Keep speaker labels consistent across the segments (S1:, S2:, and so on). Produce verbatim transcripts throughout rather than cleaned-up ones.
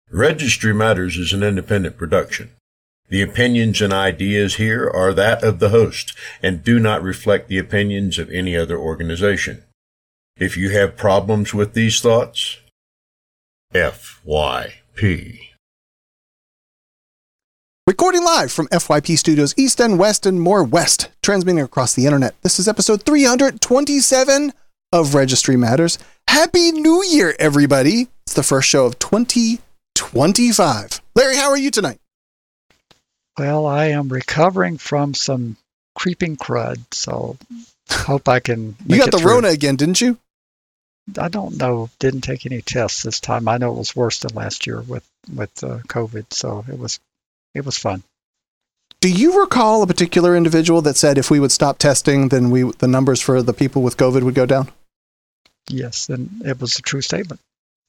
S1: Registry Matters is an independent production. The opinions and ideas here are that of the host and do not reflect the opinions of any other organization. If you have problems with these thoughts, F Y P.
S2: Recording live from F Y P Studios East and West and more West, transmitting across the internet. This is episode three hundred twenty-seven of Registry Matters. Happy New Year, everybody. It's the first show of twenty twenty-five. Larry, how are you tonight?
S3: Well, I am recovering from some creeping crud, so hope I can make
S2: You got
S3: it
S2: the
S3: through.
S2: Rona again, didn't you?
S3: I don't know. Didn't take any tests this time. I know it was worse than last year with with uh, COVID, so it was it was fun.
S2: Do you recall a particular individual that said if we would stop testing, then we the numbers for the people with COVID would go down?
S3: Yes, and it was a true statement.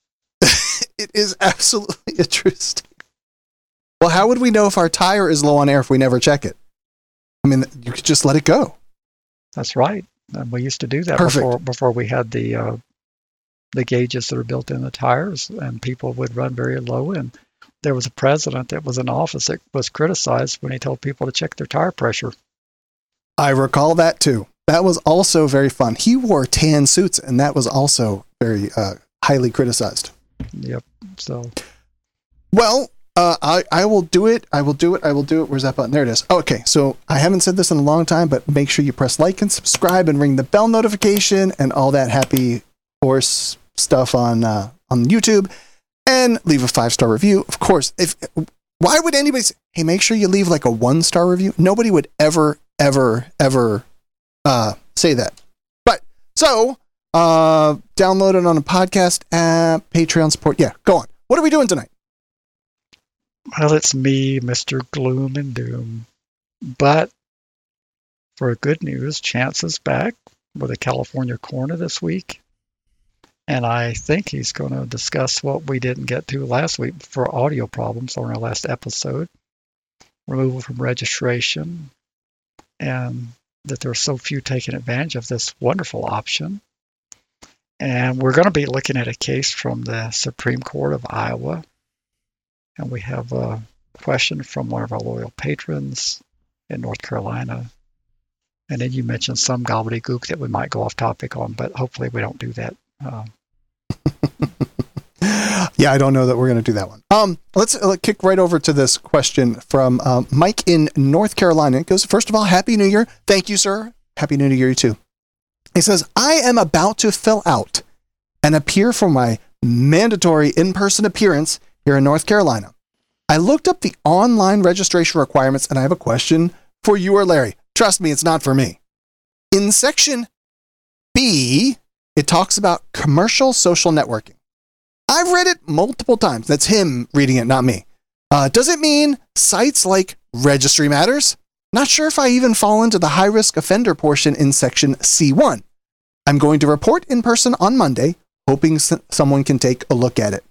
S2: It is absolutely a true statement. Well, how would we know if our tire is low on air if we never check it? I mean, you could just let it go.
S3: That's right. And we used to do that
S2: Perfect.
S3: before before we had the uh, the gauges that are built in the tires, and people would run very low. And there was a president that was in office that was criticized when he told people to check their tire pressure.
S2: I recall that too. That was also very fun. He wore tan suits, and that was also very uh, highly criticized.
S3: Yep. So,
S2: Well, uh, I, I will do it. I will do it. I will do it. Where's that button? There it is. Okay, so I haven't said this in a long time, but make sure you press like and subscribe and ring the bell notification and all that happy horse stuff on uh, on YouTube, and leave a five-star review. Of course, if why would anybody say, hey, make sure you leave like a one-star review? Nobody would ever, ever, ever uh, say that. But so uh, download it on a podcast app, Patreon support. Yeah, go on. What are we doing tonight?
S3: well, it's me, Mister Gloom and Doom. But for good news, Chance is back with a California corner this week. And I think he's going to discuss what we didn't get to last week for audio problems on our last episode. Removal from registration, and that there are so few taking advantage of this wonderful option. And we're going to be looking at a case from the Supreme Court of Iowa. And we have a question from one of our loyal patrons in North Carolina. And then you mentioned some gobbledygook that we might go off topic on, but hopefully we don't do that. Uh,
S2: Yeah, I don't know that we're going to do that one. Um, let's uh, kick right over to this question from um, Mike in North Carolina. It goes, first of all, Happy New Year. Thank you, sir. Happy New Year, you too. He says, I am about to fill out and appear for my mandatory in-person appearance here in North Carolina. I looked up the online registration requirements, and I have a question for you or Larry. Trust me, it's not for me. In section B, it talks about commercial social networking. I've read it multiple times. That's him reading it, not me. Uh, does it mean sites like Registry Matters? Not sure if I even fall into the high-risk offender portion in section C one. I'm going to report in person on Monday, hoping s- someone can take a look at it.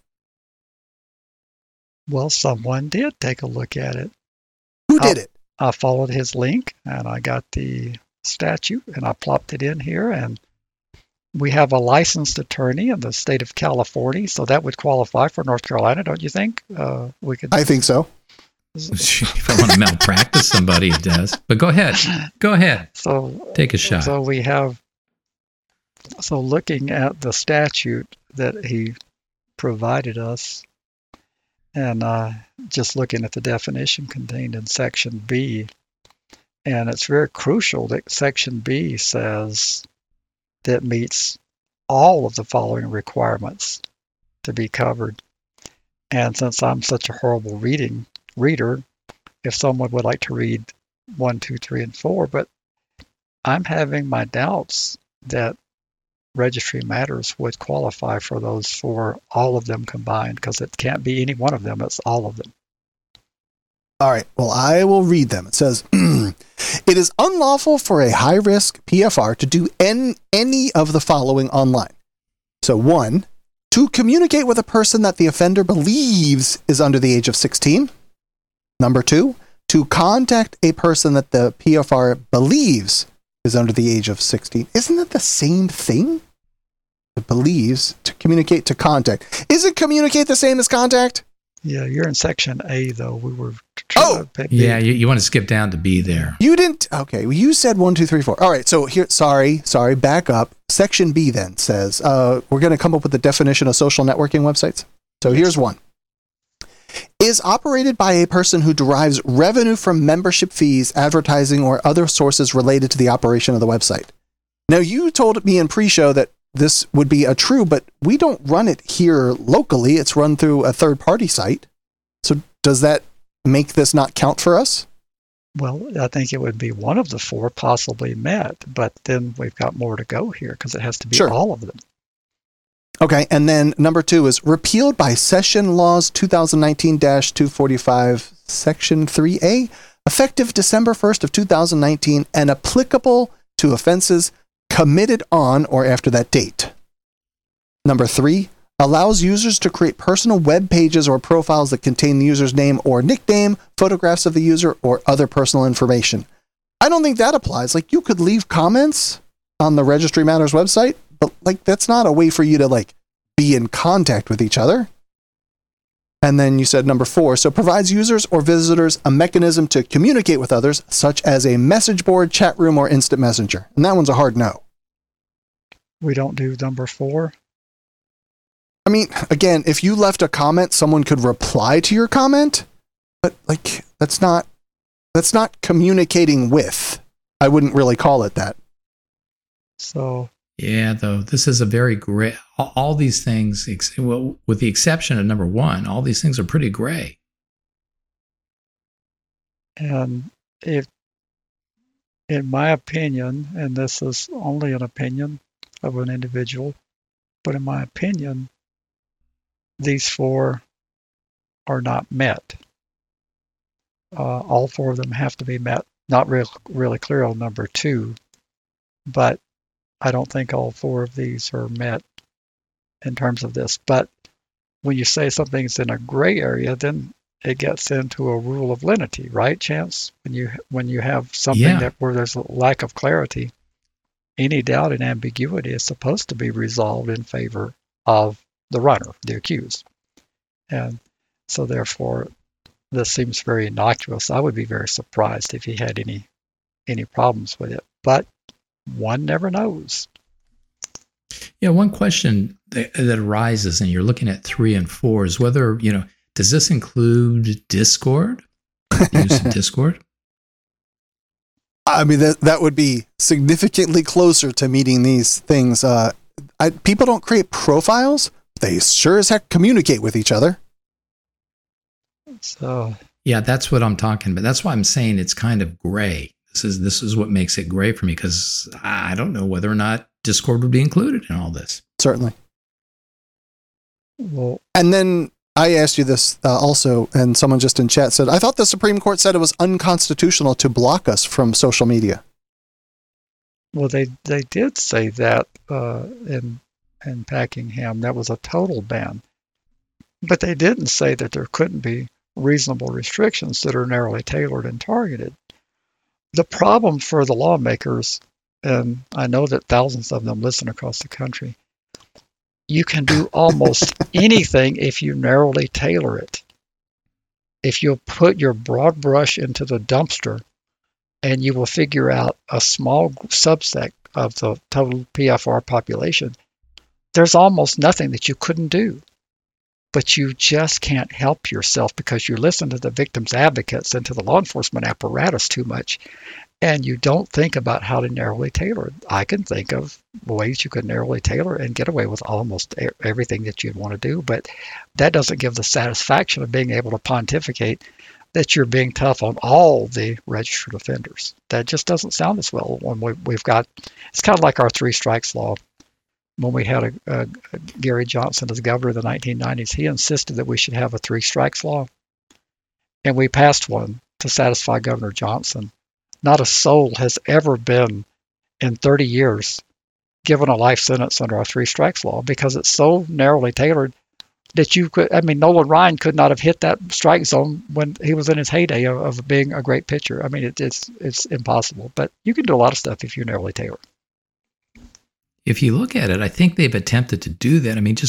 S3: well, someone did take a look at it.
S2: Who did
S3: Oh.
S2: it?
S3: I followed his link, and I got the statute, and I plopped it in here, and we have a licensed attorney in the state of California, so that would qualify for North Carolina, don't you think? Uh, we could.
S2: I think so.
S4: If I want to malpractice somebody, it does. But go ahead. Go ahead.
S3: So
S4: Take a shot.
S3: So we have. So looking at the statute that he provided us, and uh, just looking at the definition contained in section B, and it's very crucial that section B says that meets all of the following requirements to be covered. And since I'm such a horrible reading reader, if someone would like to read one, two, three, and four, but I'm having my doubts that Registry Matters would qualify for those for all of them combined, because it can't be any one of them, it's all of them.
S2: All right. Well, I will read them. It says, it is unlawful for a high-risk P F R to do en- any of the following online. So one, to communicate with a person that the offender believes is under the age of sixteen. Number two, to contact a person that the P F R believes is under the age of sixteen. Isn't that the same thing? It believes, to communicate, to contact. Isn't communicate the same as contact?
S3: Yeah, you're in section A, though. We were. Trying
S2: Oh!
S3: to pick
S4: Yeah,
S3: B.
S4: you, you want to skip down to B there.
S2: You didn't. Okay, well, you said one, two, three, four. All right. So here, sorry, sorry. Back up. Section B then says uh, we're going to come up with the definition of social networking websites. So here's one: is operated by a person who derives revenue from membership fees, advertising, or other sources related to the operation of the website. Now, you told me in pre-show that this would be a true, but we don't run it here locally. It's run through a third-party site. So does that make this not count for us?
S3: Well, I think it would be one of the four possibly met, but then we've got more to go here because it has to be
S2: Sure.
S3: all of them.
S2: Okay, and then number two is repealed by Session Laws twenty nineteen dash two forty-five, Section three A, effective December first of two thousand nineteen, and applicable to offenses committed on or after that date. Number three, allows users to create personal web pages or profiles that contain the user's name or nickname, photographs of the user, or other personal information. I don't think that applies. Like, you could leave comments on the Registry Matters website, but like that's not a way for you to like be in contact with each other. And then you said number four, so provides users or visitors a mechanism to communicate with others, such as a message board, chat room, or instant messenger. And that one's a hard no.
S3: We don't do number four.
S2: I mean, again, if you left a comment, someone could reply to your comment, but like that's not that's not communicating with. I wouldn't really call it that.
S3: So
S4: Yeah, though, this is a very gray. All, all these things, ex- well, with the exception of number one, all these things are pretty gray.
S3: And if, in my opinion, and this is only an opinion of an individual, but in my opinion, these four are not met. Uh, all four of them have to be met. Not real, really clear on number two, but I don't think all four of these are met in terms of this. But when you say something's in a gray area, then it gets into a rule of lenity, right, Chance? When you when you have something
S4: Yeah.
S3: that where there's a lack of clarity, any doubt and ambiguity is supposed to be resolved in favor of the runner, the accused. And so therefore, this seems very innocuous. I would be very surprised if he had any any problems with it. But one never knows.
S4: Yeah, one question that, that arises, and you're looking at three and four, is whether, you know, does this include Discord? Use of Discord?
S2: I mean, that that would be significantly closer to meeting these things. Uh, I, people don't create profiles. They sure as heck communicate with each other.
S3: So
S4: Yeah, that's what I'm talking about. That's why I'm saying it's kind of gray. This is this is what makes it gray for me, because I don't know whether or not Discord would be included in all this.
S2: Certainly.
S3: well,
S2: And then I asked you this uh, also, and someone just in chat said, I thought the Supreme Court said it was unconstitutional to block us from social media.
S3: well, they they did say that uh, in in Packingham. That was a total ban, but they didn't say that there couldn't be reasonable restrictions that are narrowly tailored and targeted. The problem for the lawmakers, and I know that thousands of them listen across the country, you can do almost anything if you narrowly tailor it. If you'll put your broad brush into the dumpster, and you will figure out a small subset of the total P F R population, there's almost nothing that you couldn't do. But you just can't help yourself because you listen to the victims' advocates and to the law enforcement apparatus too much, and you don't think about how to narrowly tailor it. I can think of ways you could narrowly tailor and get away with almost e- everything that you'd want to do, but that doesn't give the satisfaction of being able to pontificate that you're being tough on all the registered offenders. That just doesn't sound as well when we, we've got, it's kind of like our three strikes law. When we had a, a, a Gary Johnson as governor in the nineteen nineties, he insisted that we should have a three strikes law. And we passed one to satisfy Governor Johnson. Not a soul has ever been in thirty years given a life sentence under our three strikes law because it's so narrowly tailored that you could, I mean, Nolan Ryan could not have hit that strike zone when he was in his heyday of, of being a great pitcher. I mean, it, it's it's impossible, but you can do a lot of stuff if you narrowly tailor.
S4: If you look at it, I think they've attempted to do that. I mean, just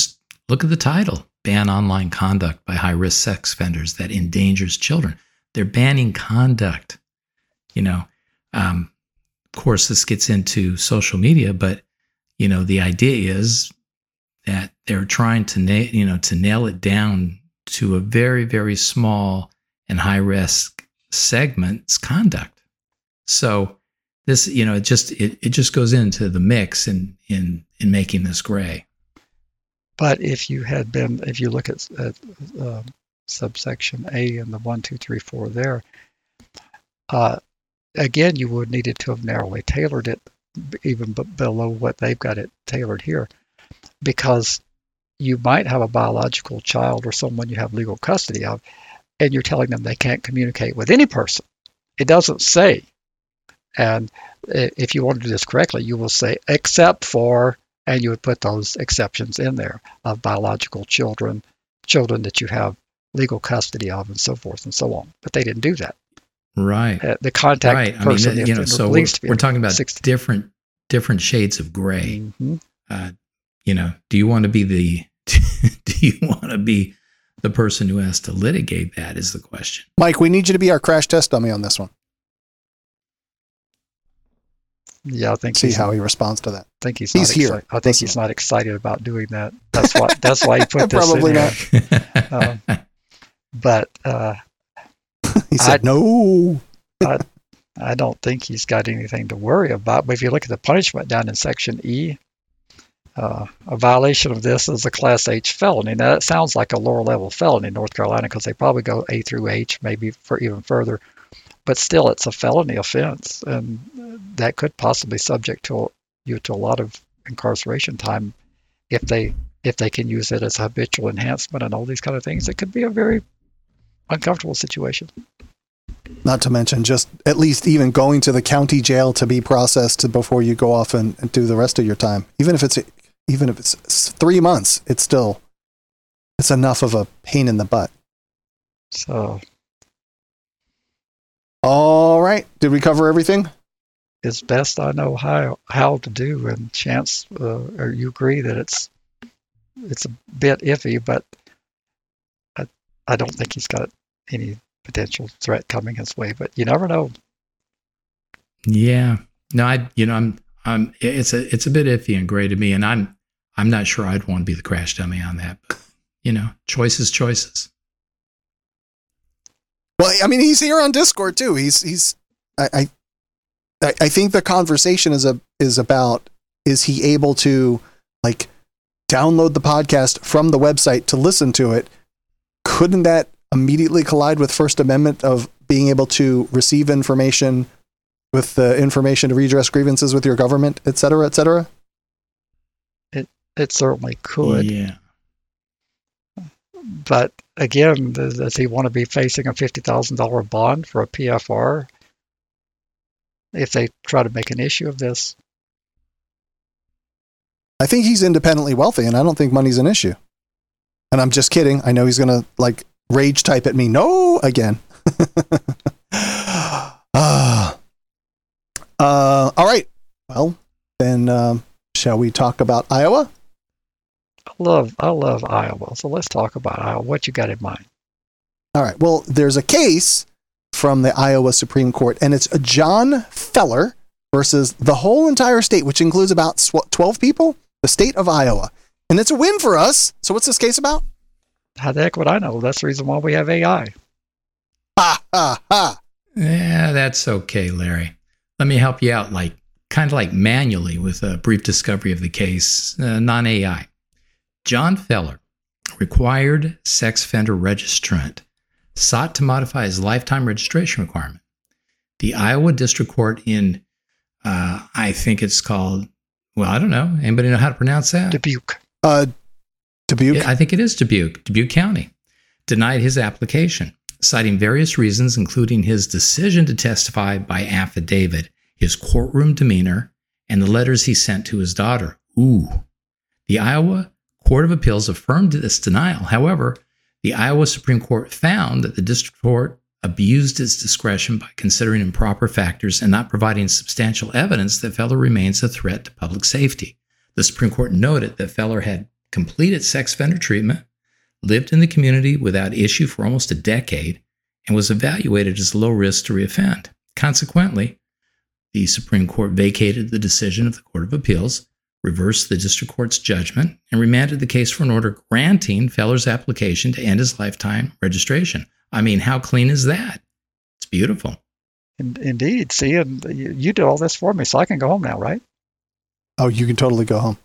S4: Look at the title, Ban Online Conduct by High-Risk Sex Offenders That Endangers Children. They're banning conduct. You know, um, of course, this gets into social media, but, you know, the idea is that they're trying to, na- you know, to nail it down to a very, very small and high-risk segment's conduct. So this, you know, it just it, it just goes into the mix in in in making this gray.
S3: But if you had been, if you look at, at uh, subsection A and the one, two, three, four there, uh, again, you would needed to have narrowly tailored it even b- below what they've got it tailored here, because you might have a biological child or someone you have legal custody of, and you're telling them they can't communicate with any person. It doesn't say. And if you want to do this correctly, you will say, except for, and you would put those exceptions in there of biological children, children that you have legal custody of, and so forth and so on. But they didn't do that.
S4: Right.
S3: Uh, the contact
S4: right.
S3: person,
S4: I mean, you know, so we're, we're talking about sixty different different shades of gray.
S3: Mm-hmm.
S4: Uh, you know, do you want to be the do you want to be the person who has to litigate that is the question.
S2: Mike, we need you to be our crash test dummy on this one.
S3: Yeah, I think
S2: see how he responds to that.
S3: I think he's,
S2: he's
S3: not
S2: here.
S3: Exci- I think Listen. he's not excited about doing that. That's why. That's why he put this
S2: Probably
S3: in
S2: not.
S3: um, but uh,
S2: he said
S3: I,
S2: no.
S3: I, I don't think he's got anything to worry about. But if you look at the punishment down in section E, uh, a violation of this is a Class H felony. Now that sounds like a lower level felony in North Carolina because they probably go A through H, maybe for even further. But still, it's a felony offense, and that could possibly subject to you to a lot of incarceration time if they if they can use it as a habitual enhancement and all these kind of things. It could be a very uncomfortable situation.
S2: Not to mention just at least even going to the county jail to be processed before you go off and, and do the rest of your time. Even if it's even if it's three months, it's still it's enough of a pain in the butt.
S3: So.
S2: All right. Did we cover everything?
S3: It's best I know how how to do, and Chance, uh, or you agree that it's it's a bit iffy, but I I don't think he's got any potential threat coming his way. But you never know.
S4: Yeah. No, I you know I'm I'm it's a it's a bit iffy and gray to me, and I'm I'm not sure I'd want to be the crash dummy on that. But you know, choices, choices.
S2: Well, I mean, he's here on Discord too. He's he's. I I, I think the conversation is a is about is he able to like download the podcast from the website to listen to it? Couldn't that immediately collide with First Amendment of being able to receive information with the information to redress grievances with your government, et cetera, et cetera?
S3: It it certainly could.
S4: Yeah.
S3: But again, does, does he want to be facing a fifty thousand dollars bond for a P F R if they try to make an issue of this?
S2: I think he's independently wealthy, and I don't think money's an issue. And I'm just kidding. I know he's going to like rage type at me. No, again. uh, uh, all right. Well, then um, shall we talk about Iowa?
S3: I love, I love Iowa. So let's talk about Iowa. What you got in mind?
S2: All right. Well, there's a case from the Iowa Supreme Court, and it's a John Feller versus the whole entire state, which includes about twelve people, the state of Iowa. And it's a win for us. So what's this case about?
S3: How the heck would I know? That's the reason why we have A I.
S2: Ha, ha, ha.
S4: Yeah, that's okay, Larry. Let me help you out, like kind of like manually with a brief discovery of the case, uh, non-A I. John Feller, required sex offender registrant, sought to modify his lifetime registration requirement. The Iowa District Court in, uh, I think it's called, well, I don't know. Anybody know how to pronounce that?
S3: Dubuque.
S2: Uh, Dubuque?
S4: Yeah, I think it is Dubuque, Dubuque County, denied his application, citing various reasons, including his decision to testify by affidavit, his courtroom demeanor, and the letters he sent to his daughter. Ooh. The Iowa Court of Appeals affirmed this denial. However, the Iowa Supreme Court found that the district court abused its discretion by considering improper factors and not providing substantial evidence that Feller remains a threat to public safety. The Supreme Court noted that Feller had completed sex offender treatment, lived in the community without issue for almost a decade, and was evaluated as low risk to reoffend. Consequently, the Supreme Court vacated the decision of the Court of Appeals, reversed the district court's judgment, and remanded the case for an order granting Feller's application to end his lifetime registration. I mean, how clean is that? It's beautiful.
S3: Indeed. See, and you, you did all this for me, so I can go home now, right?
S2: Oh, you can totally go home.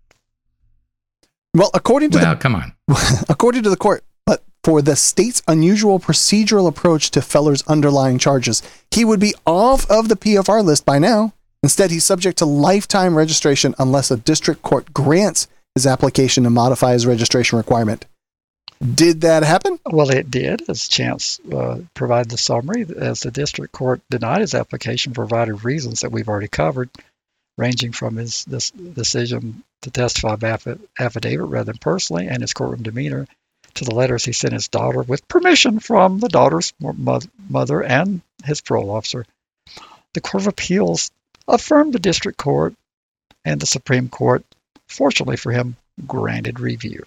S2: Well, according to
S4: well,
S2: the,
S4: come on.
S2: according to the court, but for the state's unusual procedural approach to Feller's underlying charges, he would be off of the P F R list by now. Instead, he's subject to lifetime registration unless a district court grants his application to modify his registration requirement. Did that happen?
S3: Well, it did, as Chance uh, provided the summary, as the district court denied his application for a variety of reasons that we've already covered, ranging from his this decision to testify by affidavit rather than personally, and his courtroom demeanor, to the letters he sent his daughter with permission from the daughter's mother and his parole officer. The Court of Appeals affirmed the district court, and the Supreme Court, fortunately for him, granted review.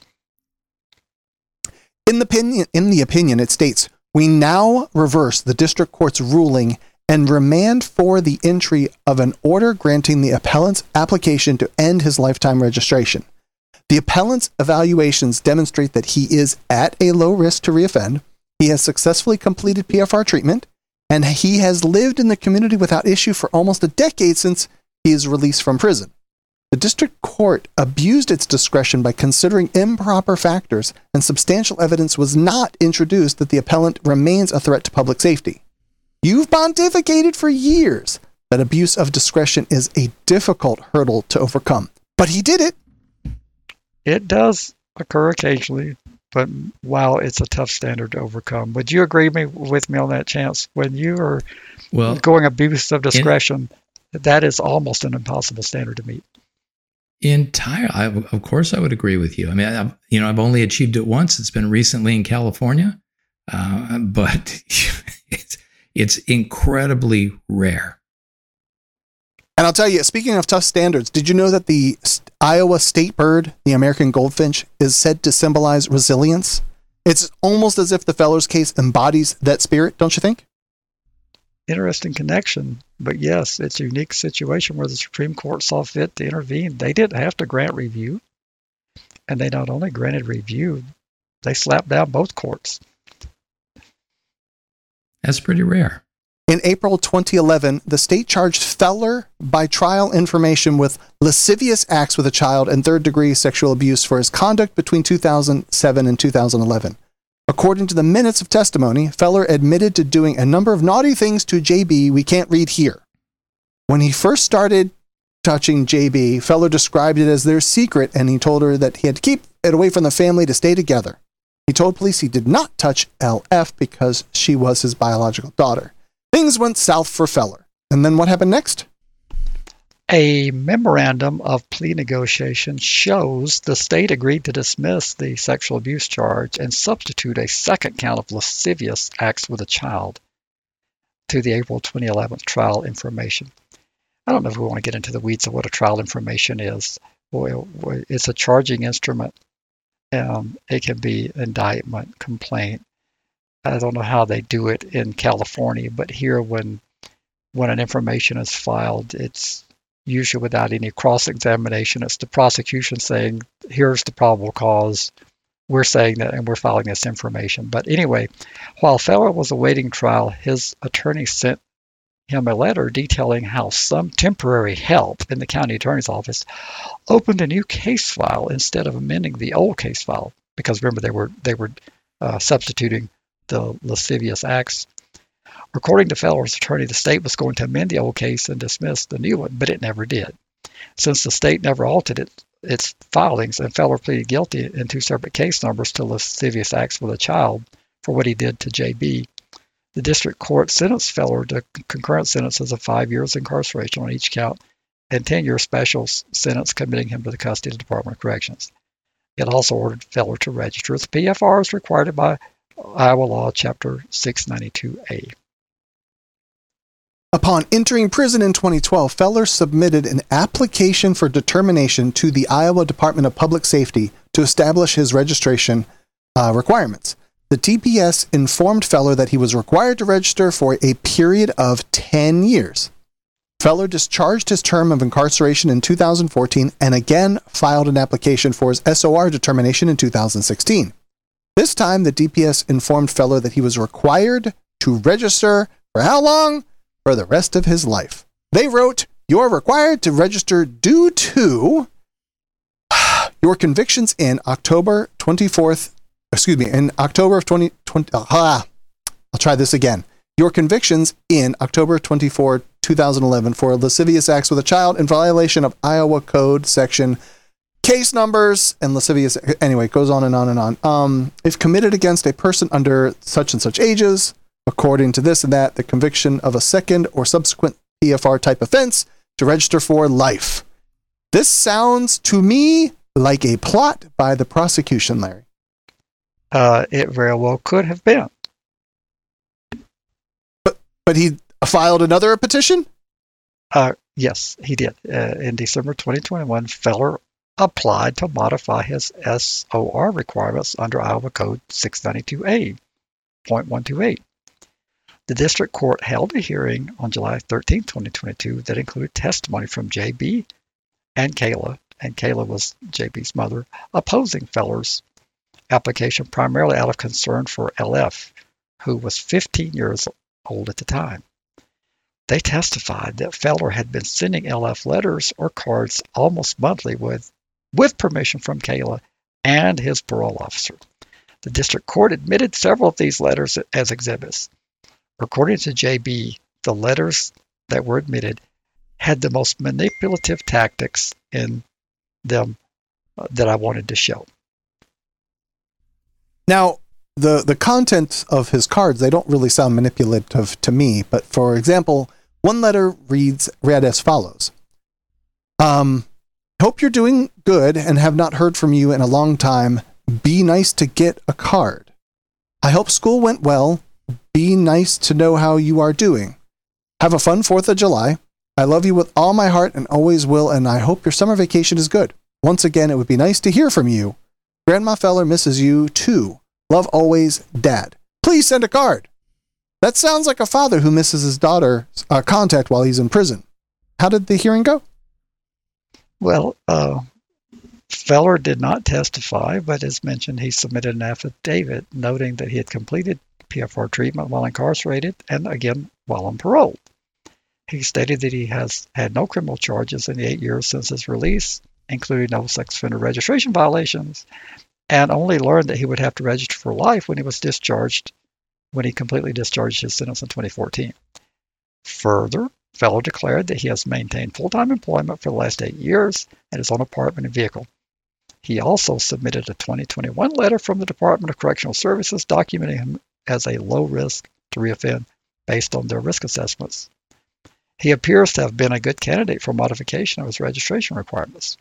S2: In the opinion, in the opinion, it states, we now reverse the district court's ruling and remand for the entry of an order granting the appellant's application to end his lifetime registration. The appellant's evaluations demonstrate that he is at a low risk to reoffend, he has successfully completed P F R treatment, and he has lived in the community without issue for almost a decade since he is released from prison. The district court abused its discretion by considering improper factors, and substantial evidence was not introduced that the appellant remains a threat to public safety. You've pontificated for years that abuse of discretion is a difficult hurdle to overcome, but he did it.
S3: It does occur occasionally, but wow, it's a tough standard to overcome. Would you agree me, with me on that, Chance? When you are well, going abuse of discretion, in, that is almost an impossible standard to meet.
S4: Entire, I, of course, I would agree with you. I mean, I've, you know, I've only achieved it once. It's been recently in California, uh, but it's it's incredibly rare.
S2: And I'll tell you, speaking of tough standards, did you know that the Iowa state bird, the American goldfinch, is said to symbolize resilience? It's almost as if the Feller's case embodies that spirit, don't you think?
S3: Interesting connection, but yes, it's a unique situation where the Supreme Court saw fit to intervene. They didn't have to grant review, and they not only granted review, they slapped down both courts.
S4: That's pretty rare.
S2: In April twenty eleven, the state charged Feller by trial information with lascivious acts with a child and third-degree sexual abuse for his conduct between two thousand seven and two thousand eleven. According to the minutes of testimony, Feller admitted to doing a number of naughty things to J B we can't read here. When he first started touching J B, Feller described it as their secret, and he told her that he had to keep it away from the family to stay together. He told police he did not touch L F because she was his biological daughter. Things went south for Feller. And then what happened next?
S3: A memorandum of plea negotiation shows the state agreed to dismiss the sexual abuse charge and substitute a second count of lascivious acts with a child to the April twenty eleven trial information. I don't know if we want to get into the weeds of what a trial information is. Well, it's a charging instrument. Um, it can be indictment, complaint. I don't know how they do it in California, but here when when an information is filed, it's usually without any cross-examination. It's the prosecution saying, here's the probable cause. We're saying that, and we're filing this information. But anyway, while Feller was awaiting trial, his attorney sent him a letter detailing how some temporary help in the county attorney's office opened a new case file instead of amending the old case file. Because remember, they were they were uh, substituting the lascivious acts. According to Feller's attorney, the state was going to amend the old case and dismiss the new one, but it never did. Since the state never altered it, its filings, and Feller pleaded guilty in two separate case numbers to lascivious acts with a child for what he did to J B, the district court sentenced Feller to concurrent sentences of five years incarceration on each count and ten year special sentence committing him to the custody of the Department of Corrections. It also ordered Feller to register as P F R as required by Iowa Law, Chapter six ninety-two A.
S2: Upon entering prison in twenty twelve, Feller submitted an application for determination to the Iowa Department of Public Safety to establish his registration uh, requirements. The D P S informed Feller that he was required to register for a period of ten years. Feller discharged his term of incarceration in two thousand fourteen and again filed an application for his S O R determination in two thousand sixteen. This time, the D P S informed Feller that he was required to register for how long? For the rest of his life. They wrote, "You're required to register due to your convictions in October twenty-fourth, excuse me, in October of twenty twenty, ah, I'll try this again. Your convictions in October twenty-fourth, two thousand eleven for lascivious acts with a child in violation of Iowa Code section case numbers and lascivious, anyway, it goes on and on and on. Um, if committed against a person under such and such ages, according to this and that, the conviction of a second or subsequent P F R type offense to register for life." This sounds to me like a plot by the prosecution, Larry.
S3: Uh, it very well could have been.
S2: But but he filed another petition?
S3: Uh, yes, he did. Uh, in December twenty twenty-one, Feller applied to modify his S O R requirements under Iowa Code six ninety-two A point one two eight. The district court held a hearing on July thirteenth, twenty twenty-two that included testimony from J B and Kayla, and Kayla was J B's mother, opposing Feller's application primarily out of concern for L F, who was fifteen years old at the time. They testified that Feller had been sending L F letters or cards almost monthly with, with permission from Kayla and his parole officer. The district court admitted several of these letters as exhibits. According to J B, the letters that were admitted had the most manipulative tactics in them uh, that I wanted to show.
S2: Now, the, the content of his cards, they don't really sound manipulative to me, but for example, one letter reads read as follows. Um, hope you're doing good and have not heard from you in a long time. Be nice to get a card. I hope school went well. Be nice to know how you are doing. Have a fun fourth of July. I love you with all my heart and always will, and I hope your summer vacation is good. Once again, it would be nice to hear from you. Grandma Feller misses you too. Love always, Dad. Please send a card. That sounds like a father who misses his daughter's uh, contact while he's in prison. How did the hearing go?
S3: Well, uh, Feller did not testify, but as mentioned, he submitted an affidavit noting that he had completed P F R treatment while incarcerated and again while on parole. He stated that he has had no criminal charges in the eight years since his release, including no sex offender registration violations, and only learned that he would have to register for life when he was discharged, when he completely discharged his sentence in twenty fourteen. Further, Feller declared that he has maintained full-time employment for the last eight years at his own apartment and vehicle. He also submitted a twenty twenty-one letter from the Department of Correctional Services documenting him as a low risk to reoffend based on their risk assessments. He appears to have been a good candidate for modification of his registration requirements.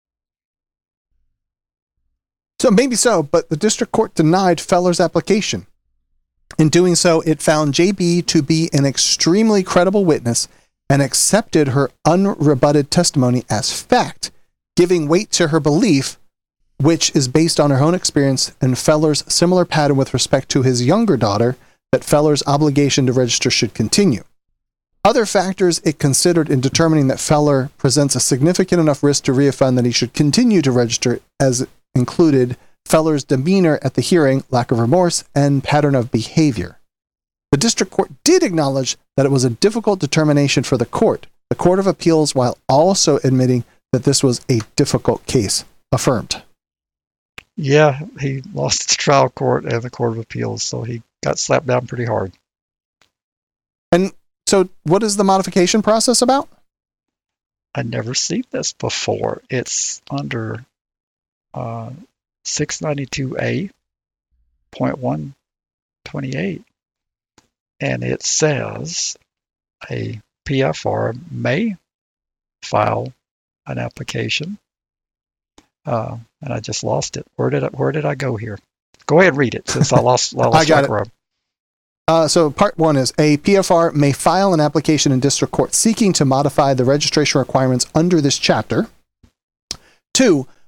S2: So maybe so, but the district court denied Feller's application. In doing so, it found J B to be an extremely credible witness and accepted her unrebutted testimony as fact, giving weight to her belief, which is based on her own experience and Feller's similar pattern with respect to his younger daughter, that Feller's obligation to register should continue. Other factors it considered in determining that Feller presents a significant enough risk to reoffend that he should continue to register, as included Feller's demeanor at the hearing, lack of remorse, and pattern of behavior. The district court did acknowledge that it was a difficult determination for the court. The Court of Appeals, while also admitting that this was a difficult case, affirmed.
S3: Yeah, he lost the trial court and the Court of Appeals, so he got slapped down pretty hard.
S2: And so what is the modification process about?
S3: I'd never seen this before. It's under uh, six ninety-two A point one twenty-eight, and it says a P F R may file an application. Uh, and I just lost it. Where did I, where did I go here? Go ahead and read it, since I lost. I, lost
S2: I got it. Uh, so part one is a P F R may file an application in district court seeking to modify the registration requirements under this chapter. Two,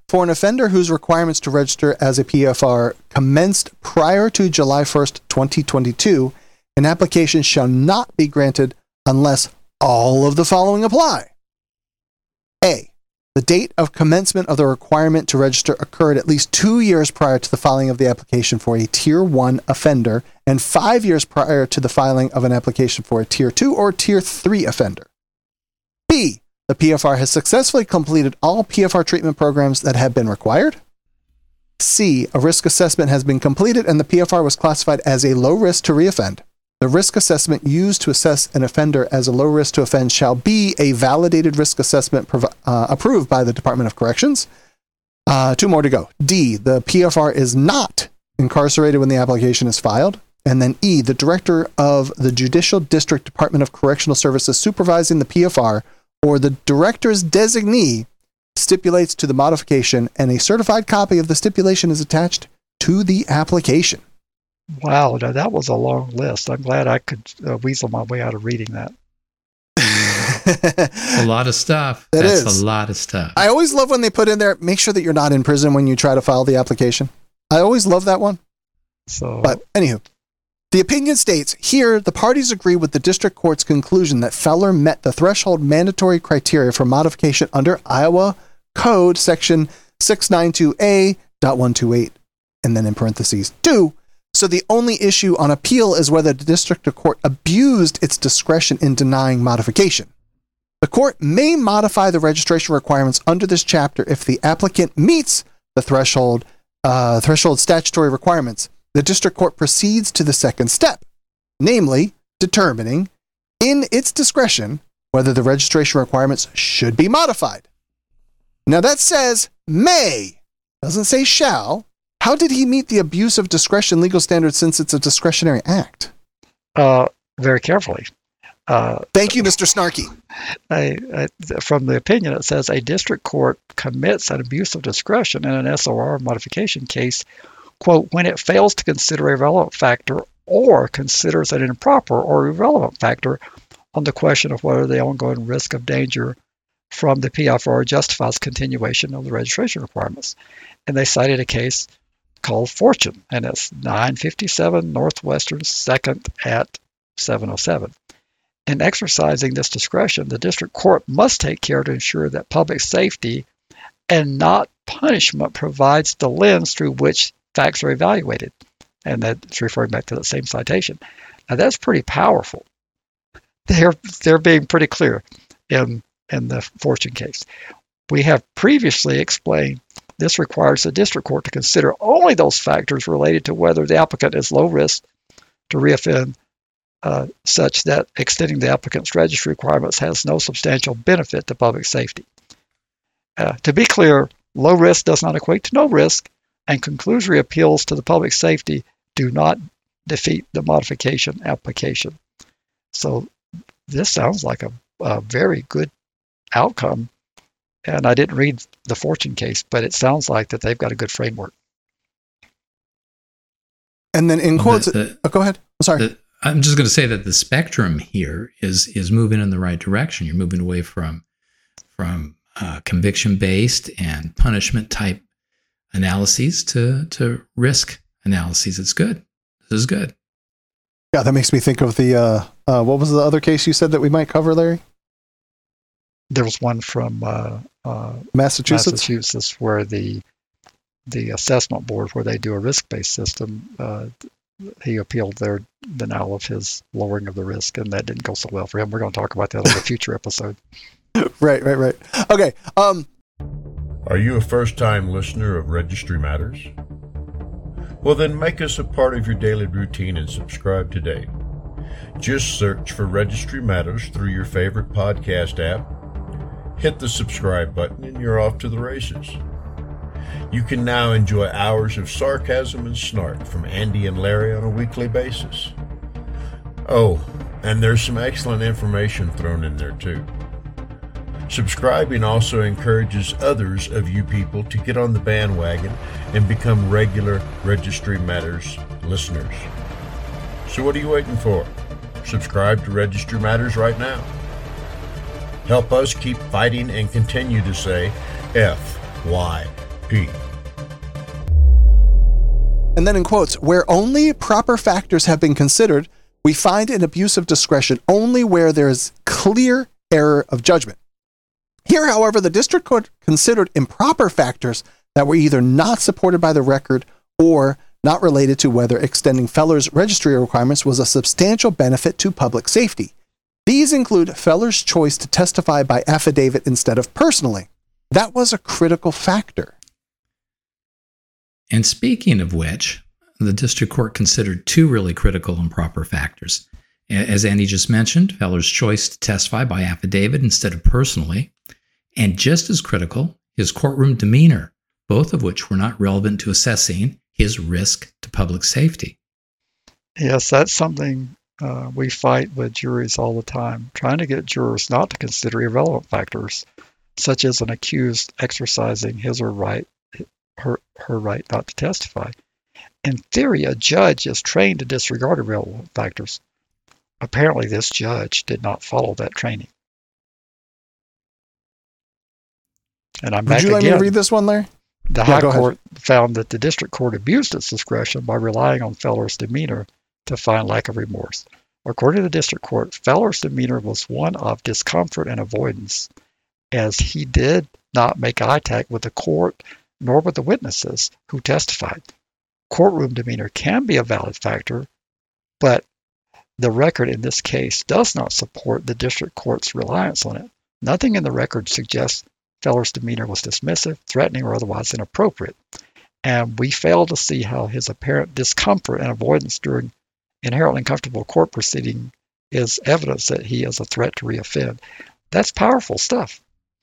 S2: For an offender whose requirements to register as a P F R commenced prior to July first, twenty twenty-two, an application shall not be granted unless all of the following apply. A. The date of commencement of the requirement to register occurred at least two years prior to the filing of the application for a Tier one offender and five years prior to the filing of an application for a Tier two or Tier three offender. B. The P F R has successfully completed all P F R treatment programs that have been required. C. A risk assessment has been completed and the P F R was classified as a low risk to reoffend. The risk assessment used to assess an offender as a low risk to offend shall be a validated risk assessment prov- uh, approved by the Department of Corrections. Uh, two more to go. D. The P F R is not incarcerated when the application is filed. And then E. The director of the Judicial District Department of Correctional Services supervising the P F R or the director's designee stipulates to the modification, and a certified copy of the stipulation is attached to the application.
S3: Wow, now that was a long list. I'm glad I could uh, weasel my way out of reading that.
S4: A lot of stuff.
S2: That
S4: That's
S2: is.
S4: a lot of stuff.
S2: I always love when they put in there, make sure that you're not in prison when you try to file the application. I always love that one.
S3: So,
S2: But anywho, the opinion states, here the parties agree with the district court's conclusion that Feller met the threshold mandatory criteria for modification under Iowa Code section six ninety-two A one twenty-eight, and then in parentheses, two. So the only issue on appeal is whether the district court abused its discretion in denying modification. The court may modify the registration requirements under this chapter if the applicant meets the threshold uh, threshold statutory requirements. The district court proceeds to the second step, namely determining, in its discretion, whether the registration requirements should be modified. Now that says may, doesn't say shall. How did he meet the abuse of discretion legal standard since it's a discretionary act?
S3: uh, very carefully. Uh,
S2: Thank you, Mister Snarky.
S3: I, I, from the opinion, it says a district court commits an abuse of discretion in an S O R modification case, quote, when it fails to consider a relevant factor or considers an improper or irrelevant factor on the question of whether the ongoing risk of danger from the P F R justifies continuation of the registration requirements. And they cited a case called Fortune, and it's nine fifty-seven Northwestern second at seven oh seven. In exercising this discretion, the district court must take care to ensure that public safety and not punishment provides the lens through which facts are evaluated. And that's referring back to that same citation. Now that's pretty powerful. They're they're being pretty clear in in the Fortune case. We have previously explained this requires the district court to consider only those factors related to whether the applicant is low risk to reoffend, uh, such that extending the applicant's registry requirements has no substantial benefit to public safety. Uh, to be clear, low risk does not equate to no risk, and conclusory appeals to the public safety do not defeat the modification application. So this sounds like a, a very good outcome. And I didn't read the Fortune case, but it sounds like that they've got a good framework.
S2: And then in
S4: Well,
S2: quotes,
S4: the- the-
S2: oh, go ahead. I'm sorry.
S4: The, I'm just going to say that the spectrum here is is moving in the right direction. You're moving away from from uh, conviction based and punishment type analyses to to risk analyses. It's good. This is good.
S2: Yeah, that makes me think of the, uh, uh, what was the other case you said that we might cover, Larry?
S3: There was one from uh, uh,
S2: Massachusetts?
S3: Massachusetts where the the assessment board, where they do a risk-based system, uh, he appealed their denial of his lowering of the risk, and that didn't go so well for him. We're going to talk about that on a future episode.
S2: Right, right, right. Okay. Um,
S1: Are you a first-time listener of Registry Matters? Well, then make us a part of your daily routine and subscribe today. Just search for Registry Matters through your favorite podcast app. Hit the subscribe button and you're off to the races. You can now enjoy hours of sarcasm and snark from Andy and Larry on a weekly basis. Oh, and there's some excellent information thrown in there too. Subscribing also encourages others of you people to get on the bandwagon and become regular Registry Matters listeners. So what are you waiting for? Subscribe to Registry Matters right now. Help us keep fighting and continue to say F Y P.
S2: And then in quotes, where only proper factors have been considered, we find an abuse of discretion only where there is clear error of judgment. Here, however, the district court considered improper factors that were either not supported by the record or not related to whether extending Feller's registry requirements was a substantial benefit to public safety. These include Feller's choice to testify by affidavit instead of personally. That was a critical factor.
S4: And speaking of which, the district court considered two really critical and proper factors. As Andy just mentioned, Feller's choice to testify by affidavit instead of personally, and just as critical, his courtroom demeanor, both of which were not relevant to assessing his risk to public safety.
S3: Yes, that's something uh, we fight with juries all the time, trying to get jurors not to consider irrelevant factors, such as an accused exercising his or right, her, her right not to testify. In theory, a judge is trained to disregard irrelevant factors. Apparently, this judge did not follow that training. And I'm
S2: Would
S3: back
S2: you like
S3: again.
S2: me to read this one, Larry?
S3: The
S2: Yeah,
S3: High
S2: go ahead.
S3: Court found that the district court abused its discretion by relying on Feller's demeanor to find lack of remorse. According to the district court, Feller's demeanor was one of discomfort and avoidance, as he did not make eye contact with the court nor with the witnesses who testified. Courtroom demeanor can be a valid factor, but the record in this case does not support the district court's reliance on it. Nothing in the record suggests Feller's demeanor was dismissive, threatening, or otherwise inappropriate, and we fail to see how his apparent discomfort and avoidance during inherently uncomfortable court proceeding is evidence that he is a threat to reoffend. That's powerful stuff.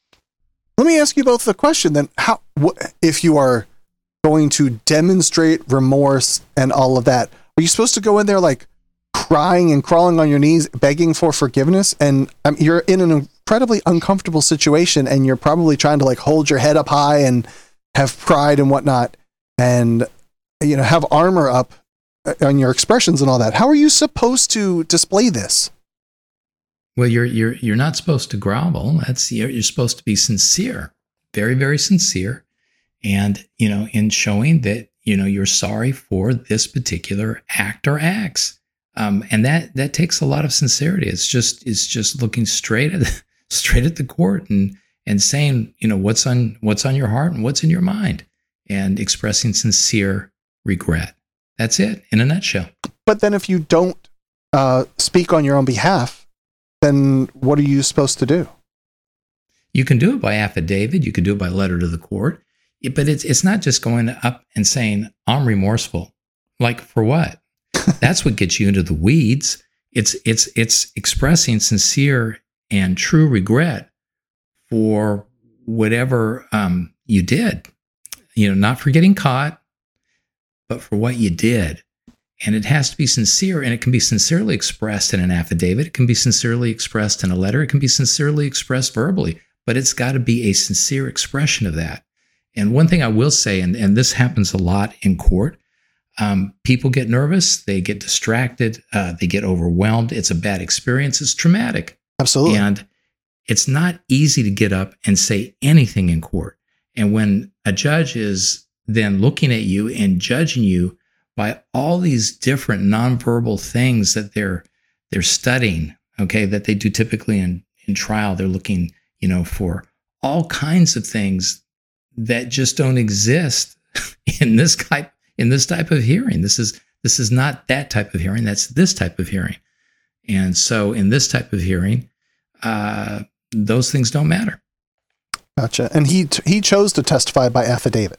S2: Let me ask you both the question then. How, wh- if you are going to demonstrate remorse and all of that, are you supposed to go in there like crying and crawling on your knees, begging for forgiveness? And um, you're in an incredibly uncomfortable situation, and you're probably trying to like hold your head up high and have pride and whatnot, and you know have armor up on your expressions and all that. How are you supposed to display this?
S4: Well, you're you're you're not supposed to grovel. That's you're, you're supposed to be sincere, very very sincere, and you know in showing that you know you're sorry for this particular act or acts, um, and that that takes a lot of sincerity. It's just it's just looking straight at straight at the court and and saying you know what's on what's on your heart and what's in your mind, and expressing sincere regret. That's it in a nutshell.
S2: But then if you don't uh, speak on your own behalf, then what are you supposed to do?
S4: You can do it by affidavit. You can do it by letter to the court. But it's it's not just going up and saying, I'm remorseful. Like, for what? That's what gets you into the weeds. It's it's it's expressing sincere and true regret for whatever um, you did. You know, not for getting caught, but for what you did. And it has to be sincere, and it can be sincerely expressed in an affidavit. It can be sincerely expressed in a letter. It can be sincerely expressed verbally, but it's got to be a sincere expression of that. And one thing I will say, and, and this happens a lot in court, um, people get nervous, they get distracted, uh, they get overwhelmed. It's a bad experience. It's traumatic.
S2: Absolutely.
S4: And it's not easy to get up and say anything in court. And when a judge is then looking at you and judging you by all these different nonverbal things that they're they're studying, okay, that they do typically in, in trial, they're looking, you know, for all kinds of things that just don't exist in this type in this type of hearing. This is this is not that type of hearing. That's this type of hearing. And so in this type of hearing, uh, those things don't matter.
S2: Gotcha. And he he chose to testify by affidavit.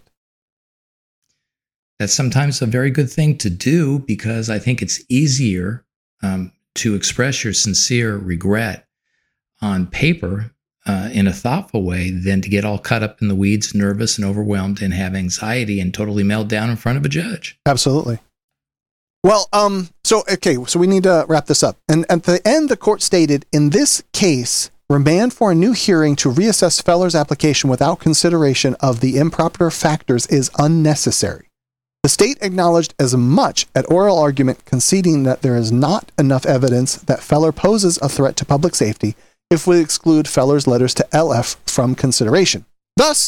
S4: That's sometimes a very good thing to do because I think it's easier um, to express your sincere regret on paper uh, in a thoughtful way than to get all cut up in the weeds, nervous and overwhelmed, and have anxiety and totally melt down in front of a judge.
S2: Absolutely. Well, um, so, okay, so we need to wrap this up. And at the end, the court stated, in this case, remand for a new hearing to reassess Feller's application without consideration of the improper factors is unnecessary. The state acknowledged as much at oral argument, conceding that there is not enough evidence that Feller poses a threat to public safety if we exclude Feller's letters to L F from consideration. Thus,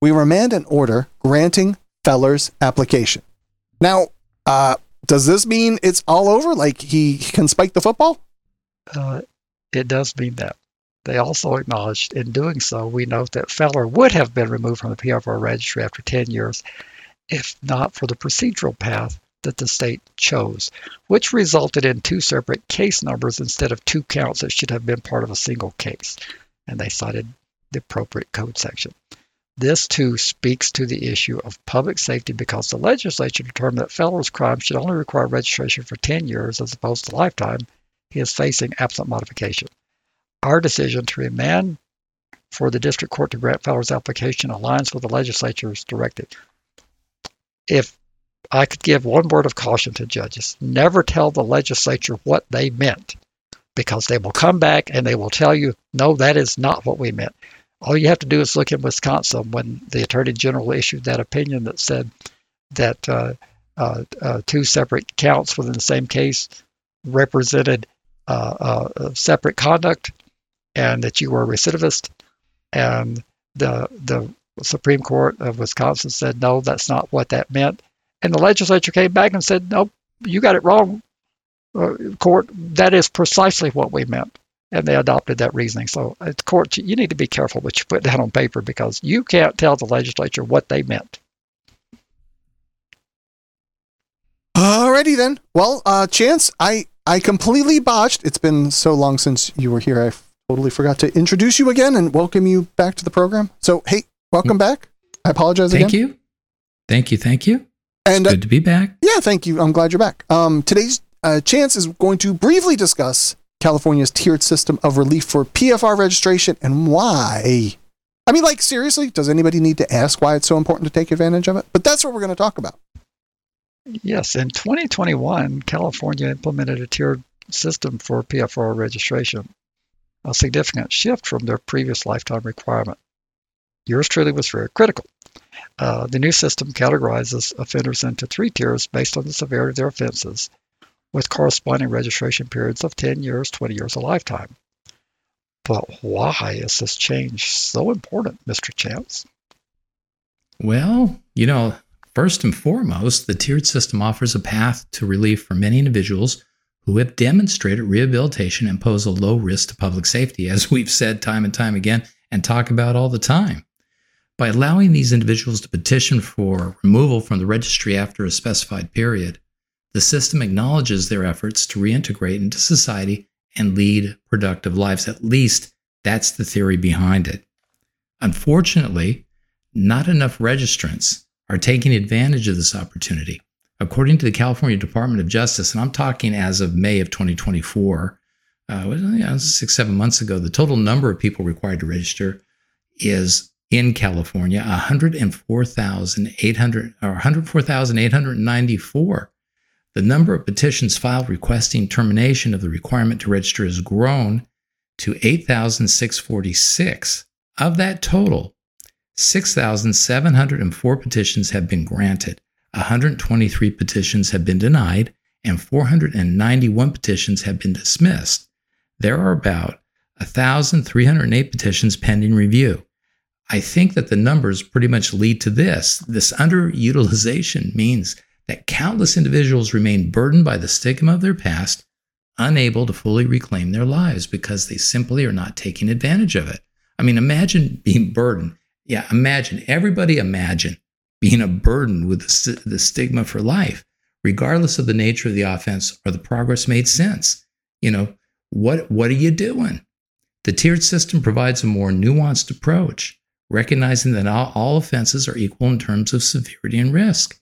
S2: we remand an order granting Feller's application. Now, uh, does this mean it's all over? Like he can spike the football?
S3: Uh, it does mean that. They also acknowledged in doing so, we note that Feller would have been removed from the P F R registry after ten years, if not for the procedural path that the state chose, which resulted in two separate case numbers instead of two counts that should have been part of a single case. And they cited the appropriate code section. This, too, speaks to the issue of public safety because the legislature determined that Feller's crime should only require registration for ten years as opposed to lifetime. He is facing absent modification. Our decision to remand for the district court to grant Feller's application aligns with the legislature's directive. If I could give one word of caution to judges, never tell the legislature what they meant, because they will come back and they will tell you, no, that is not what we meant. All you have to do is look in Wisconsin when the Attorney General issued that opinion that said that uh, uh, uh, two separate counts within the same case represented uh, uh, separate conduct and that you were a recidivist. And the the Supreme Court of Wisconsin said, no, that's not what that meant. And the legislature came back and said, nope, you got it wrong, uh, court. That is precisely what we meant. And they adopted that reasoning. So, uh, court, you need to be careful what you put down on paper because you can't tell the legislature what they meant.
S2: Alrighty then. Well, uh, Chance, I, I completely botched. It's been so long since you were here. I totally forgot to introduce you again and welcome you back to the program. So, hey, welcome back. I apologize
S4: thank
S2: again.
S4: Thank you. Thank you. Thank you.
S2: And
S4: it's good uh, to be back.
S2: Yeah, thank you. I'm glad you're back. Um, today's uh, Chance is going to briefly discuss California's tiered system of relief for P F R registration and why. I mean, like, seriously, does anybody need to ask why it's so important to take advantage of it? But that's what we're going to talk about.
S3: Yes, in twenty twenty-one, California implemented a tiered system for P F R registration, a significant shift from their previous lifetime requirement. Yours truly was very critical. Uh, the new system categorizes offenders into three tiers based on the severity of their offenses, with corresponding registration periods of ten years, twenty years, a lifetime. But why is this change so important, Mister Chance?
S4: Well, you know, first and foremost, the tiered system offers a path to relief for many individuals who have demonstrated rehabilitation and pose a low risk to public safety, as we've said time and time again and talk about all the time. By allowing these individuals to petition for removal from the registry after a specified period, the system acknowledges their efforts to reintegrate into society and lead productive lives. At least that's the theory behind it. Unfortunately, not enough registrants are taking advantage of this opportunity. According to the California Department of Justice, and I'm talking as of May of twenty twenty-four, uh, you know, six, seven months ago, the total number of people required to register is in California one hundred four thousand eight hundred or one hundred four thousand eight hundred ninety-four. The number of petitions filed requesting termination of the requirement to register has grown to eight thousand six hundred forty-six. Of that total, six thousand seven hundred four petitions have been granted, one hundred twenty-three petitions have been denied, and four hundred ninety-one petitions have been dismissed. There are about one thousand three hundred eight petitions pending review. I think that the numbers pretty much lead to this. This underutilization means that countless individuals remain burdened by the stigma of their past, unable to fully reclaim their lives because they simply are not taking advantage of it. I mean, imagine being burdened. Yeah, imagine, everybody imagine being a burden with the, st- the stigma for life, regardless of the nature of the offense or the progress made since. You know, what, what are you doing? The tiered system provides a more nuanced approach, recognizing that all, all offenses are equal in terms of severity and risk.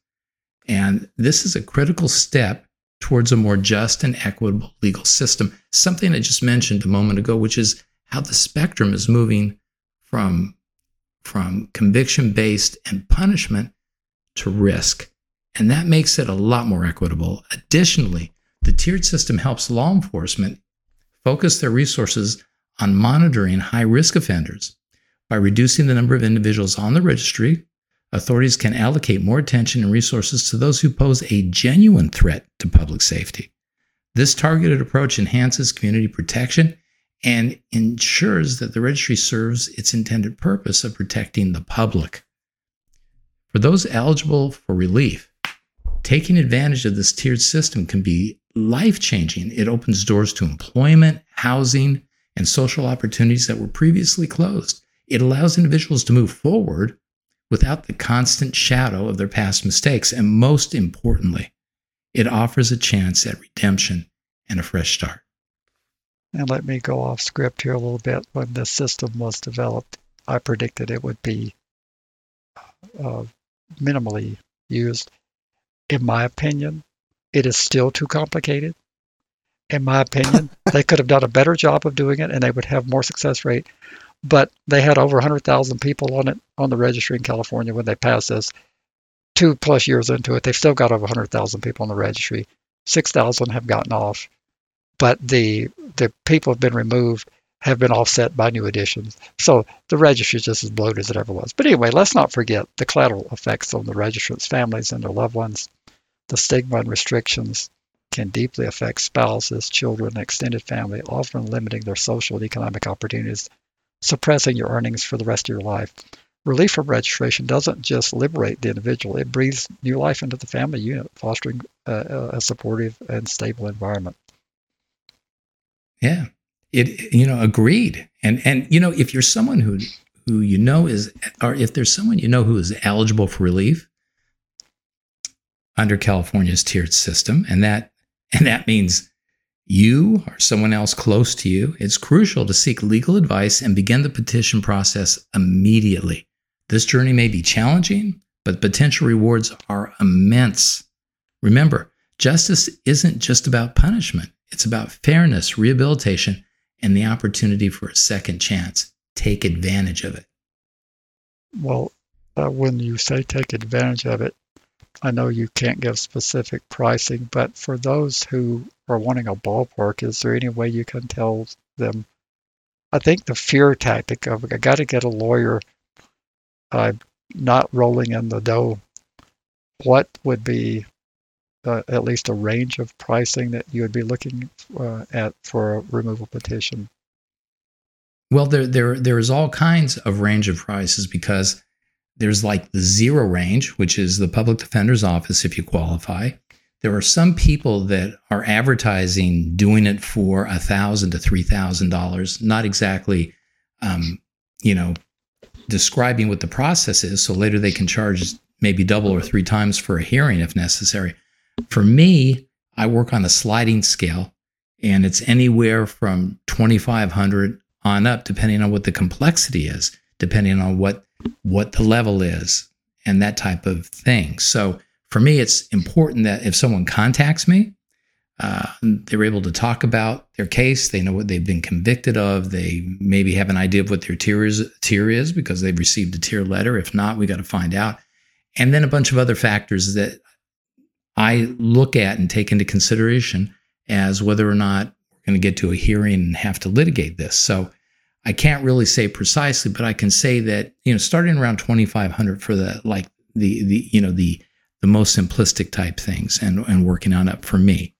S4: And this is a critical step towards a more just and equitable legal system. Something I just mentioned a moment ago, which is how the spectrum is moving from, from conviction-based and punishment to risk. And that makes it a lot more equitable. Additionally, the tiered system helps law enforcement focus their resources on monitoring high-risk offenders. By reducing the number of individuals on the registry, authorities can allocate more attention and resources to those who pose a genuine threat to public safety. This targeted approach enhances community protection and ensures that the registry serves its intended purpose of protecting the public. For those eligible for relief, taking advantage of this tiered system can be life-changing. It opens doors to employment, housing, and social opportunities that were previously closed. It allows individuals to move forward without the constant shadow of their past mistakes. And most importantly, it offers a chance at redemption and a fresh start.
S3: And let me go off script here a little bit. When this system was developed, I predicted it would be uh, minimally used. In my opinion, it is still too complicated. In my opinion, they could have done a better job of doing it and they would have more success rate. But they had over one hundred thousand people on it on the registry in California when they passed this. Two plus years into it, they've still got over one hundred thousand people on the registry. six thousand have gotten off. But the the people have been removed, have been offset by new additions. So the registry is just as bloated as it ever was. But anyway, let's not forget the collateral effects on the registrants' families and their loved ones. The stigma and restrictions can deeply affect spouses, children, and extended family, often limiting their social and economic opportunities, suppressing your earnings for the rest of your life. Relief from registration doesn't just liberate the individual, it breathes new life into the family unit, fostering a, a supportive and stable environment.
S4: Yeah, it, you know, agreed. And, and, you know, if you're someone who, who you know is, or if there's someone you know who is eligible for relief under California's tiered system, and that, and that means you or someone else close to you, it's crucial to seek legal advice and begin the petition process immediately. This journey may be challenging, but potential rewards are immense. Remember, justice isn't just about punishment. It's about fairness, rehabilitation, and the opportunity for a second chance. Take advantage of it.
S3: Well, uh, when you say take advantage of it, I know you can't give specific pricing, but for those who are wanting a ballpark, is there any way you can tell them? I think the fear tactic of, I got to get a lawyer, I'm not rolling in the dough. What would be uh, at least a range of pricing that you would be looking uh, at for a removal petition?
S4: Well, there, there, there is all kinds of range of prices, because there's like the zero range, which is the public defender's office if you qualify. There are some people that are advertising doing it for one thousand dollars to three thousand dollars, not exactly, um, you know, describing what the process is, so later they can charge maybe double or three times for a hearing if necessary. For me, I work on a sliding scale, and it's anywhere from twenty-five hundred dollars on up, depending on what the complexity is, depending on what what the level is, and that type of thing. So for me, it's important that if someone contacts me, uh, they're able to talk about their case. They know what they've been convicted of. They maybe have an idea of what their tier is, tier is because they've received a tier letter. If not, we got to find out. And then a bunch of other factors that I look at and take into consideration as whether or not we're going to get to a hearing and have to litigate this. So I can't really say precisely, but I can say that, you know, starting around twenty-five hundred for the, like the, the, you know, the, the most simplistic type things, and, and working on it for me.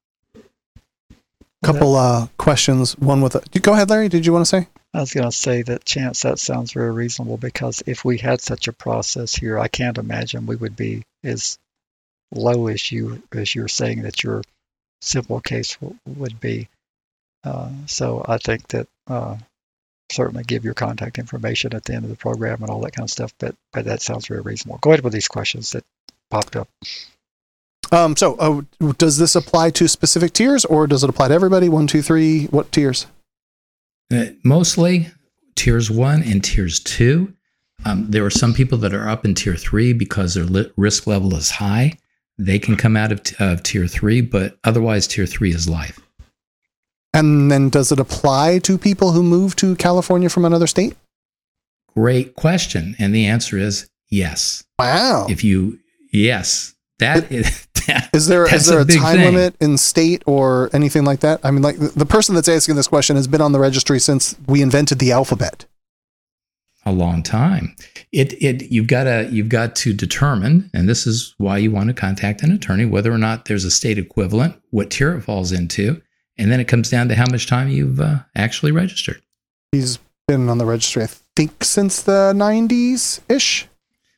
S2: Couple uh, questions. One with a, go ahead, Larry. Did you want to say?
S3: I was going to say that, Chance, that sounds very reasonable, because if we had such a process here, I can't imagine we would be as low as you as you're saying that your simple case w- would be. Uh, so I think that uh, certainly give your contact information at the end of the program and all that kind of stuff. But but that sounds very reasonable. Go ahead with these questions that popped up.
S2: Um, so uh, does this apply to specific tiers, or does it apply to everybody? One, two, three. What tiers?
S4: Uh, mostly tiers one and tiers two. Um, there are some people that are up in tier three because their li- risk level is high. They can come out of, t- of tier three, but otherwise tier three is life.
S2: And then does it apply to people who move to California from another state?
S4: Great question. And the answer is yes.
S2: Wow.
S4: If you, yes, that
S2: it,
S4: is, that,
S2: is there, is there a, a time
S4: thing.
S2: limit in state or anything like that? I mean, like the person that's asking this question has been on the registry since we invented the alphabet.
S4: A long time. It it you've got to you've got to determine, and this is why you want to contact an attorney, whether or not there's a state equivalent, what tier it falls into, and then it comes down to how much time you've uh, actually registered.
S2: He's been on the registry, I think, since the nineties ish.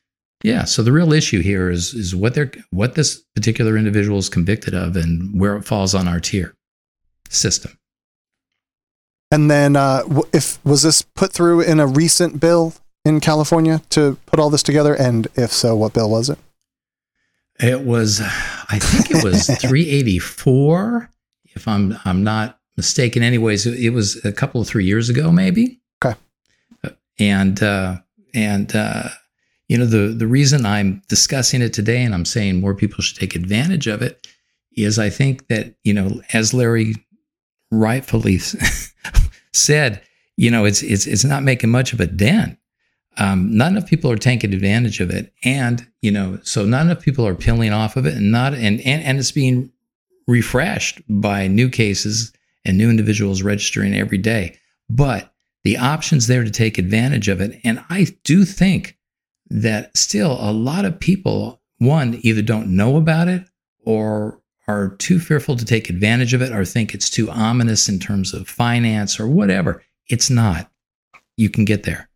S4: Yeah. So the real issue here is is what they're what this particular individual is convicted of and where it falls on our tier system.
S2: And then, uh, if was this put through in a recent bill in California to put all this together? And if so, what bill was it?
S4: It was, I think it was three eighty-four, if I'm I'm not mistaken. Anyways, it was a couple of three years ago, maybe.
S2: Okay.
S4: And uh, and uh, you know the the reason I'm discussing it today and I'm saying more people should take advantage of it is I think that, you know, as Larry rightfully said, you know, it's it's it's not making much of a dent. Um, not enough people are taking advantage of it, and you know, so not enough people are peeling off of it, and not and and, and it's being refreshed by new cases and new individuals registering every day. But the option's there to take advantage of it, and I do think that still a lot of people, one, either don't know about it or are too fearful to take advantage of it, or think it's too ominous in terms of finance or whatever. It's not. You can get there.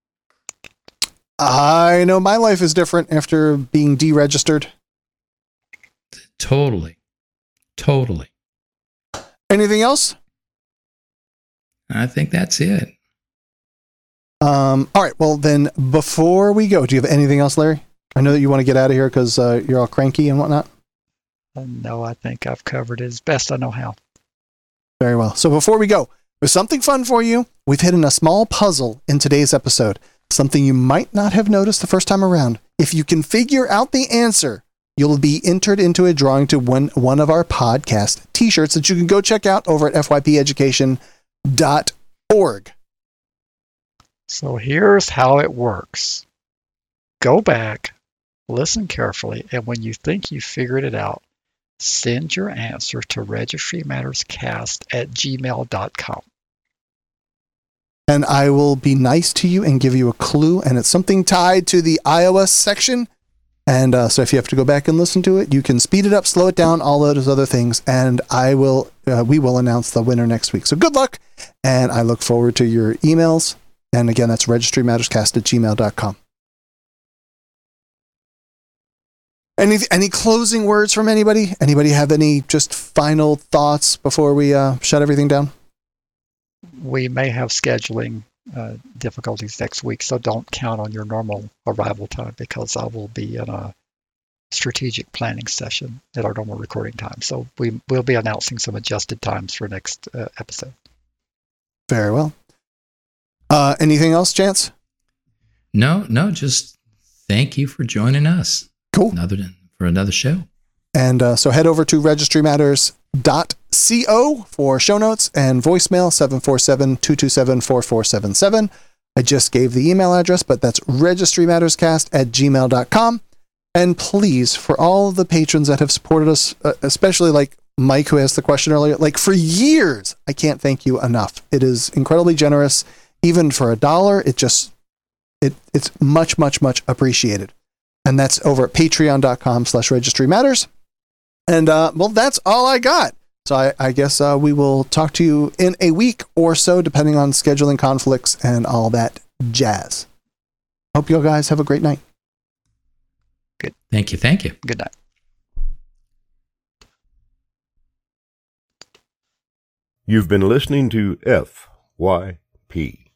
S2: I know my life is different after being deregistered.
S4: Totally. Totally.
S2: Anything else?
S4: I think that's it.
S2: Um, all right. Well, then before we go, do you have anything else, Larry? I know that you want to get out of here because uh, you're all cranky and whatnot.
S3: Uh, no, I think I've covered it as best I know how.
S2: Very well. So before we go, there's something fun for you. We've hidden a small puzzle in today's episode. Something you might not have noticed the first time around. If you can figure out the answer, you'll be entered into a drawing to win one of our podcast t-shirts that you can go check out over at f y p education dot org.
S3: So here's how it works. Go back, listen carefully, and when you think you figured it out, send your answer to registry matters cast at gmail dot com.
S2: And I will be nice to you and give you a clue, and it's something tied to the iOS section. And uh, so if you have to go back and listen to it, you can speed it up, slow it down, all those other things, and I will. Uh, we will announce the winner next week. So good luck, and I look forward to your emails. And again, that's registry matters cast at gmail dot com. Any any closing words from anybody? Anybody have any just final thoughts before we uh, shut everything down?
S3: We may have scheduling uh, difficulties next week, so don't count on your normal arrival time because I will be in a strategic planning session at our normal recording time. So we will be announcing some adjusted times for next uh, episode.
S2: Very well. Uh, anything else, Chance?
S4: No, no, just thank you for joining us.
S2: Cool.
S4: Another for another show.
S2: And uh, so head over to registry matters dot co for show notes and voicemail seven four seven, two two seven, four four seven seven. I just gave the email address, but that's registry matters cast at gmail dot com. And please, for all the patrons that have supported us, uh, especially like Mike, who asked the question earlier, like for years, I can't thank you enough. It is incredibly generous. Even for a dollar, it just, it it's much, much, much appreciated. And that's over at patreon dot com slash registry matters. And, uh, well, that's all I got. So I, I guess uh, we will talk to you in a week or so, depending on scheduling conflicts and all that jazz. Hope you guys have a great night.
S3: Good.
S4: Thank you. Thank you.
S3: Good night.
S1: You've been listening to F Y P.